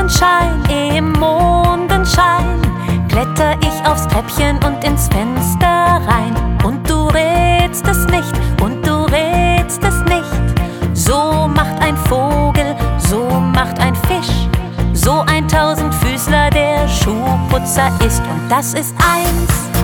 Sonnenschein, im Mondenschein kletter ich aufs Treppchen und ins Fenster rein. Und du rätst es nicht, und du rätst es nicht. So macht ein Vogel, so macht ein Fisch, so ein Tausendfüßler, der Schuhputzer ist. Und das ist 1,